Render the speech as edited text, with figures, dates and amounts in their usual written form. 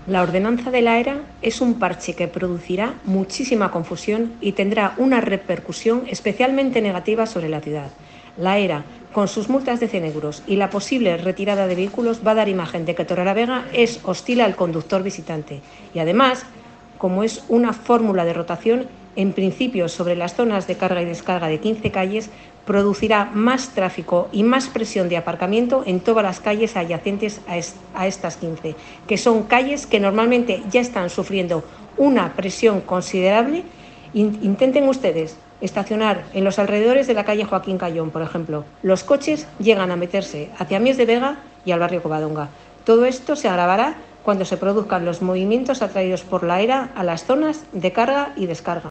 La ordenanza de la ERA es un parche que producirá muchísima confusión y tendrá una repercusión especialmente negativa sobre la ciudad. La ERA, con sus multas de 100 euros y la posible retirada de vehículos, va a dar imagen de que Torrelavega es hostil al conductor visitante. Y además, como es una fórmula de rotación, en principio sobre las zonas de carga y descarga de 15 calles, producirá más tráfico y más presión de aparcamiento en todas las calles adyacentes a estas 15, que son calles que normalmente ya están sufriendo una presión considerable. Intenten ustedes estacionar en los alrededores de la calle Joaquín Cayón, por ejemplo. Los coches llegan a meterse hacia Mies de Vega y al barrio Covadonga. Todo esto se agravará cuando se produzcan los movimientos atraídos por la ERA a las zonas de carga y descarga.